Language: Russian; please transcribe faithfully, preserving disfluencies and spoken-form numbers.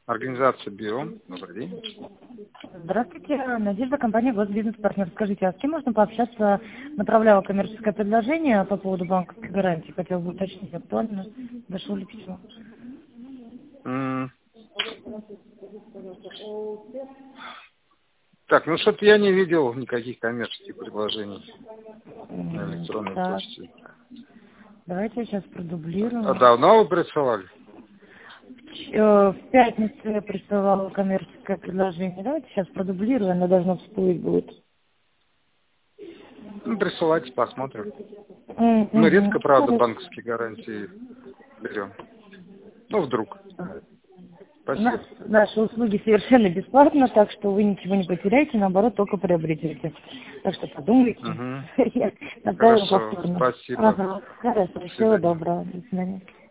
Организация БИО. Добрый день. Здравствуйте, Надежда, компания «Госбизнес-партнер». Скажите, а с кем можно пообщаться? Направляла коммерческое предложение по поводу банковской гарантии. Хотела бы уточнить, актуально дошло ли письмо. М. Так, ну что-то я не видел никаких коммерческих предложений на электронной Так, почте. давайте я сейчас продублирую. А давно вы присылали? Э, В пятницу я присылала коммерческое предложение. Давайте сейчас продублирую, оно должно всплыть будет. Ну, присылайте, посмотрим. М, Мы мгм. редко, правда, Хорошо. банковские гарантии берем. Ну, вдруг. У нас Спасибо. наши услуги совершенно бесплатно, так что вы ничего не потеряете, наоборот, только приобретете. Так что подумайте. Угу. Я направила Хорошо, повторно. спасибо. Ага, хорошо, До всего свидания. доброго. До свидания.